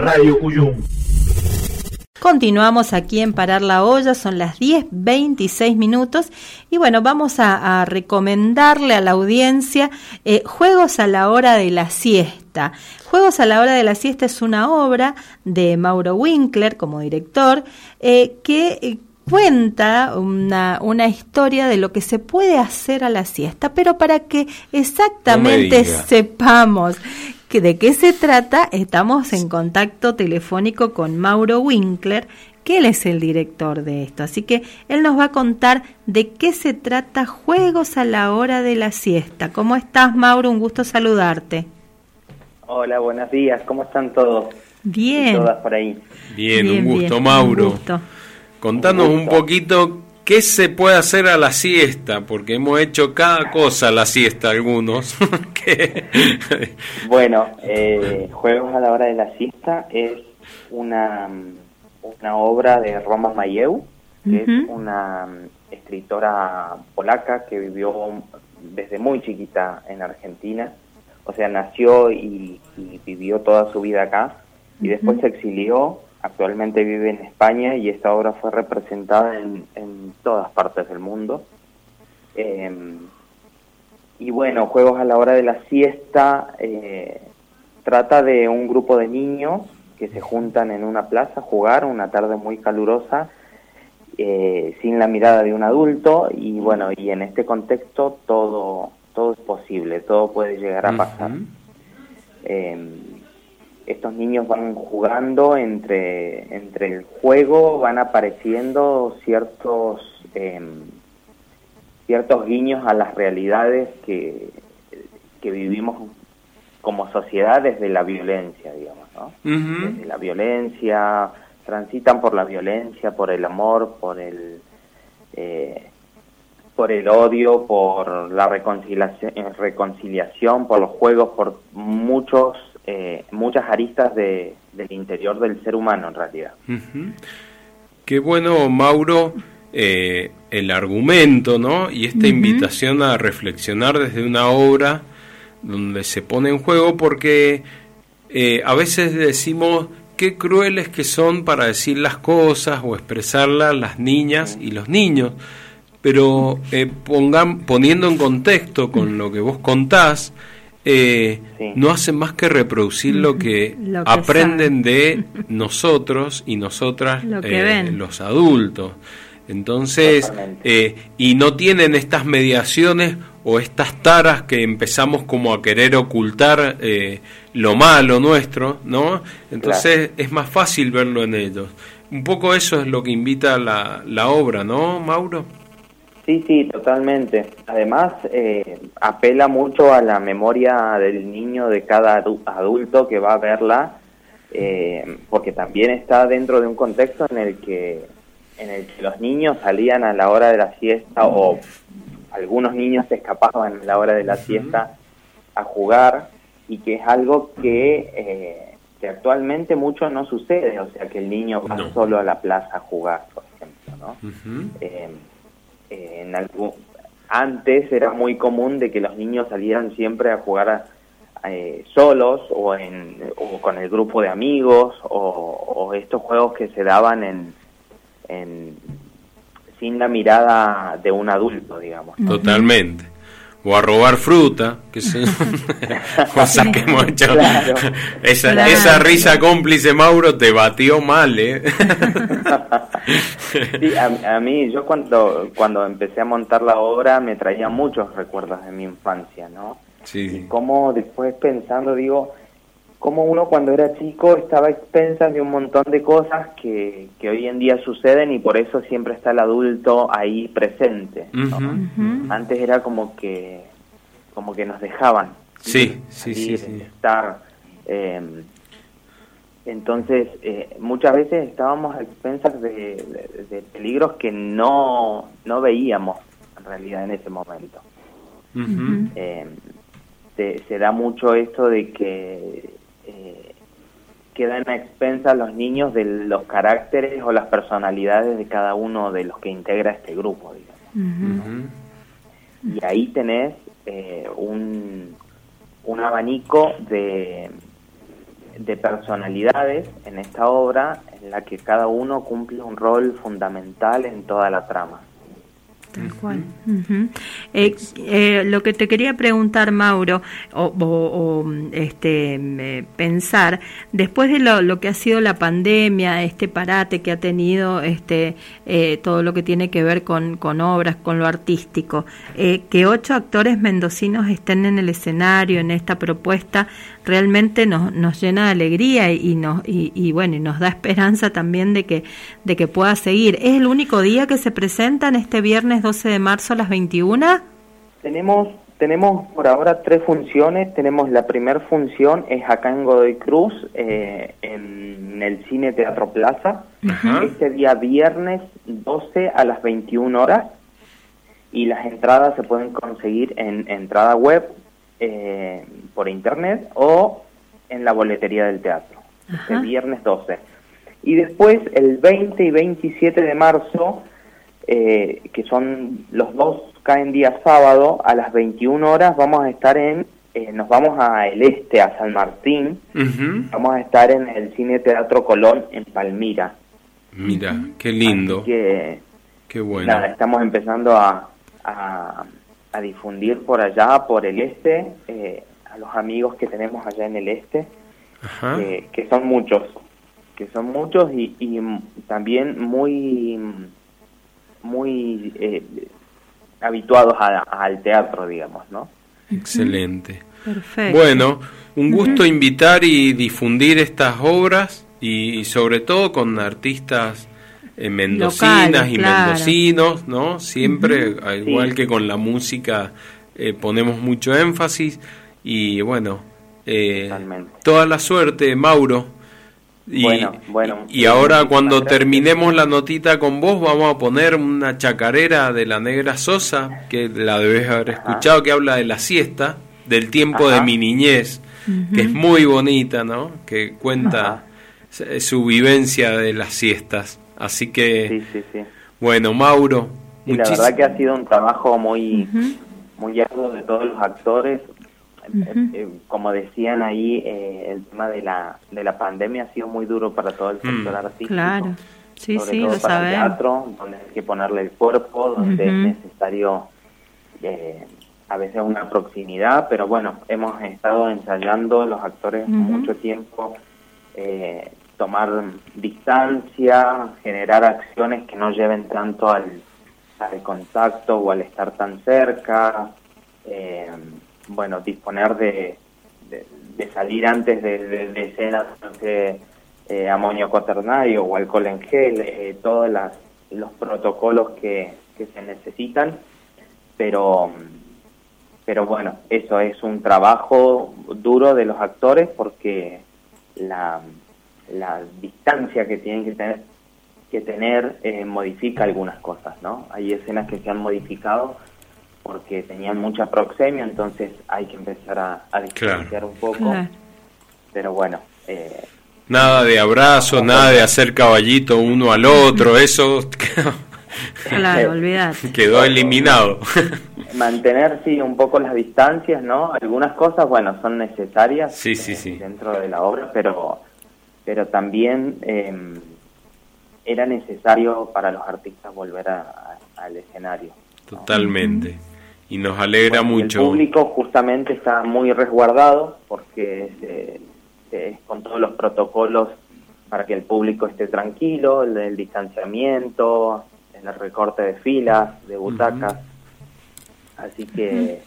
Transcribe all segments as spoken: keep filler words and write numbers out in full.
Radio Cuyum. Continuamos aquí en Parar la Olla, son las diez veintiséis minutos y bueno, vamos a, a recomendarle a la audiencia eh, Juegos a la hora de la siesta. Juegos a la hora de la siesta es una obra de Mauro Winkler como director eh, que eh, cuenta una, una historia de lo que se puede hacer a la siesta, pero para que exactamente no sepamos que de qué se trata, estamos en contacto telefónico con Mauro Winkler, que él es el director de esto. Así que él nos va a contar de qué se trata Juegos a la hora de la siesta. ¿Cómo estás, Mauro? Un gusto saludarte. Hola, buenos días. ¿Cómo están todos? Bien. ¿Y todas por ahí? Bien, bien un gusto, bien. Mauro. Un gusto. Contanos un, gusto. un poquito qué se puede hacer a la siesta, porque hemos hecho cada cosa a la siesta algunos. Bueno, eh, Juegos a la hora de la siesta es una, una obra de Roma Majewska, que uh-huh. es una escritora polaca que vivió desde muy chiquita en Argentina. O sea, nació y, y vivió toda su vida acá, y uh-huh. después se exilió. Actualmente vive en España y esta obra fue representada en, en todas partes del mundo. Eh, y bueno, Juegos a la hora de la siesta eh, trata de un grupo de niños que se juntan en una plaza a jugar una tarde muy calurosa, eh, sin la mirada de un adulto, y bueno, y en este contexto todo, todo es posible, todo puede llegar a pasar. Uh-huh. Eh, Estos niños van jugando entre, entre el juego, van apareciendo ciertos eh, ciertos guiños a las realidades que, que vivimos como sociedad desde la violencia, digamos, ¿no? Uh-huh. Desde la violencia, transitan por la violencia, por el amor, por el eh, por el odio, por la reconciliación, reconciliación, por los juegos, por muchos Eh, muchas aristas de, del interior del ser humano, en realidad. Uh-huh. Qué bueno, Mauro, eh, el argumento, ¿no? Y esta uh-huh. invitación a reflexionar desde una obra donde se pone en juego, porque eh, a veces decimos qué crueles que son para decir las cosas o expresarlas las niñas uh-huh. y los niños, pero eh, pongan, poniendo en contexto con lo que vos contás, Eh, sí. no hacen más que reproducir lo que, lo que aprenden saben. de nosotros y nosotras, lo que eh, ven. los adultos. Entonces, eh, y no tienen estas mediaciones o estas taras que empezamos como a querer ocultar eh, lo malo nuestro, ¿no? Entonces claro. es más fácil verlo en ellos. Un poco eso es lo que invita la, la obra, ¿no, Mauro? Sí, sí, totalmente. Además, eh, apela mucho a la memoria del niño, de cada adu- adulto que va a verla, eh, porque también está dentro de un contexto en el que en el que los niños salían a la hora de la siesta, o algunos niños se escapaban a la hora de la siesta a jugar, y que es algo que, eh, que actualmente mucho no sucede, o sea, que el niño va no. solo a la plaza a jugar, por ejemplo, ¿no? Uh-huh. Eh, En algún, antes era muy común de que los niños salieran siempre a jugar a, eh, solos o, en, o con el grupo de amigos, o, o estos juegos que se daban en, en sin la mirada de un adulto, digamos, ¿no? Totalmente. O a robar fruta, que son cosas que hemos hecho. Claro. Esa, claro. esa risa cómplice, Mauro, te batió mal, ¿eh? Sí, a, a mí, yo cuando cuando empecé a montar la obra me traía muchos recuerdos de mi infancia, ¿no? Sí. Y cómo después pensando, digo, cómo uno cuando era chico estaba a expensas de un montón de cosas que, que hoy en día suceden, y por eso siempre está el adulto ahí presente, ¿no? Uh-huh. Uh-huh. Antes era como que como que nos dejaban sí, sí, sí, sí. estar eh, entonces eh, muchas veces estábamos a expensas de, de, de peligros que no no veíamos en realidad en ese momento. Uh-huh. eh, se, se da mucho esto de que eh, quedan a expensas los niños de los caracteres o las personalidades de cada uno de los que integra este grupo, digamos. Uh-huh. Y ahí tenés eh, un, un abanico de, de personalidades en esta obra en la que cada uno cumple un rol fundamental en toda la trama. Tal cual. Uh-huh. Eh, eh, lo que te quería preguntar, Mauro, o, o, o este, eh, pensar, después de lo, lo que ha sido la pandemia, este parate que ha tenido, este, eh, todo lo que tiene que ver con, con obras, con lo artístico, eh, que ocho actores mendocinos estén en el escenario, en esta propuesta, realmente nos, nos llena de alegría y, y nos y, y bueno y nos da esperanza también de que de que pueda seguir. ¿Es el único día que se presentan este viernes doce de marzo a las veintiuna? Tenemos tenemos por ahora tres funciones. Tenemos la primera función es acá en Godoy Cruz, eh, en el Cine Teatro Plaza. Uh-huh. Este día viernes doce a las veintiuna horas, y las entradas se pueden conseguir en entrada web, Eh, por internet o en la boletería del teatro. Este viernes doce. Y después el veinte y veintisiete de marzo, eh, que son los dos, caen día sábado, a las veintiuna horas vamos a estar en, eh, nos vamos a el este, a San Martín. Uh-huh. Vamos a estar en el Cine Teatro Colón en Palmira. Mira, qué lindo. Así que, qué bueno. Nada, estamos empezando a, a a difundir por allá, por el este, eh, a los amigos que tenemos allá en el este, eh, que son muchos, que son muchos y, y también muy, muy eh, habituados a, al teatro, digamos, ¿no? Excelente. Perfecto. Bueno, un gusto invitar y difundir estas obras y, y sobre todo con artistas Eh, mendocinas Locales, y claro. mendocinos, ¿no? Siempre, uh-huh. al igual sí. que con la música, eh, ponemos mucho énfasis y bueno, eh, toda la suerte, Mauro. Y, bueno, bueno, y, y ahora cuando terminemos la notita con vos vamos a poner una chacarera de la Negra Sosa, que la debes haber escuchado, Ajá. que habla de la siesta, del tiempo Ajá. de mi niñez, uh-huh. que es muy bonita, ¿no? Que cuenta Ajá. su vivencia de las siestas. Así que, sí, sí, sí. bueno, Mauro. Y la verdad que ha sido un trabajo muy uh-huh. muy arduo de todos los actores. Uh-huh. Eh, eh, como decían ahí, eh, el tema de la de la pandemia ha sido muy duro para todo el sector mm. artístico. Claro, sí, sobre sí, todo lo para sabemos. el teatro, donde hay que ponerle el cuerpo, donde uh-huh. es necesario eh, a veces una proximidad, pero bueno, hemos estado ensayando los actores uh-huh. mucho tiempo, eh, tomar distancia, generar acciones que no lleven tanto al, al contacto o al estar tan cerca, eh, bueno, disponer de, de, de salir antes de, de, de escenas de eh, amonio cuaternario o alcohol en gel, eh, todos las, los protocolos que, que se necesitan, pero, pero bueno, eso es un trabajo duro de los actores porque la... la distancia que tienen que tener que tener eh, modifica algunas cosas, ¿no? Hay escenas que se han modificado porque tenían mucha proxemia, entonces hay que empezar a, a distanciar claro. un poco, claro. pero bueno. Eh, nada de abrazos, nada de hacer caballito uno al otro, eso claro, olvidate. Quedó eliminado. Mantener, sí, un poco las distancias, ¿no? Algunas cosas, bueno, son necesarias sí, sí, eh, sí. dentro de la obra, pero... pero también eh, era necesario para los artistas volver a, a, al escenario, ¿no? Totalmente, y nos alegra bueno, mucho. El público justamente está muy resguardado porque es, es con todos los protocolos para que el público esté tranquilo, el, el distanciamiento, el recorte de filas, de butacas, uh-huh. así que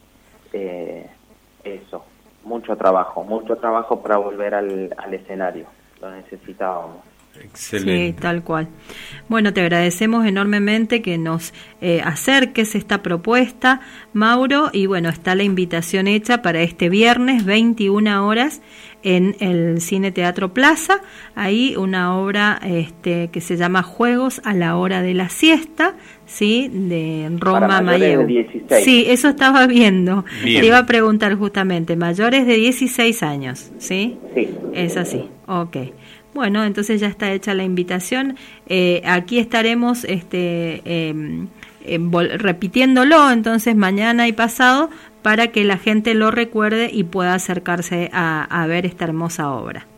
eh, eso. Mucho trabajo, mucho trabajo para volver al, al escenario, lo necesitábamos. Excelente. Sí, tal cual. Bueno, te agradecemos enormemente que nos eh, acerques esta propuesta, Mauro, y bueno, está la invitación hecha para este viernes, veintiuna horas, en el Cine Teatro Plaza, ahí una obra este, que se llama Juegos a la hora de la siesta, ¿sí? De Roma Mayeu. Sí, eso estaba viendo. Bien. Te iba a preguntar justamente, mayores de dieciséis años, ¿sí? Sí. Es así, ok. Bueno, entonces ya está hecha la invitación. Eh, aquí estaremos este, eh, eh, vol- repitiéndolo entonces mañana y pasado para que la gente lo recuerde y pueda acercarse a, a ver esta hermosa obra.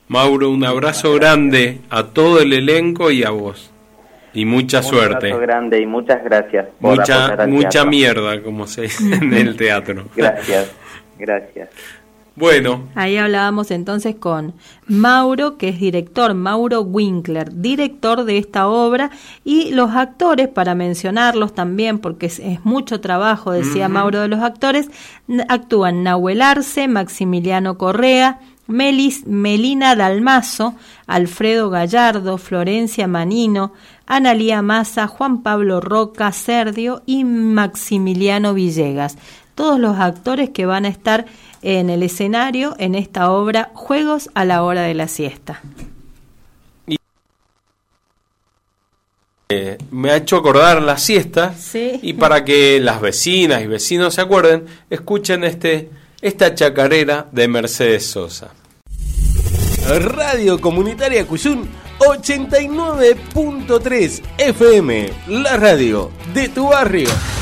Mauro, un abrazo grande a todo el elenco y a vos. Y mucha un suerte. Un abrazo grande y muchas gracias por mucha, apoyar al mucha teatro. mierda, como se dice en el teatro. Gracias, gracias. Bueno. Ahí hablábamos entonces con Mauro, que es director, Mauro Winkler, director de esta obra, y los actores, para mencionarlos también, porque es, es mucho trabajo, decía uh-huh. Mauro, de los actores, actúan Nahuel Arce, Maximiliano Correa, Melis, Melina Dalmazo, Alfredo Gallardo, Florencia Manino, Analía Massa, Juan Pablo Roca, Serdio y Maximiliano Villegas. Todos los actores que van a estar en el escenario en esta obra Juegos a la hora de la siesta. Y, eh, me ha hecho acordar la siesta, sí. Y para que las vecinas y vecinos se acuerden, escuchen este esta chacarera de Mercedes Sosa. Radio Comunitaria Cuyún ochenta y nueve punto tres F M, la radio de tu barrio.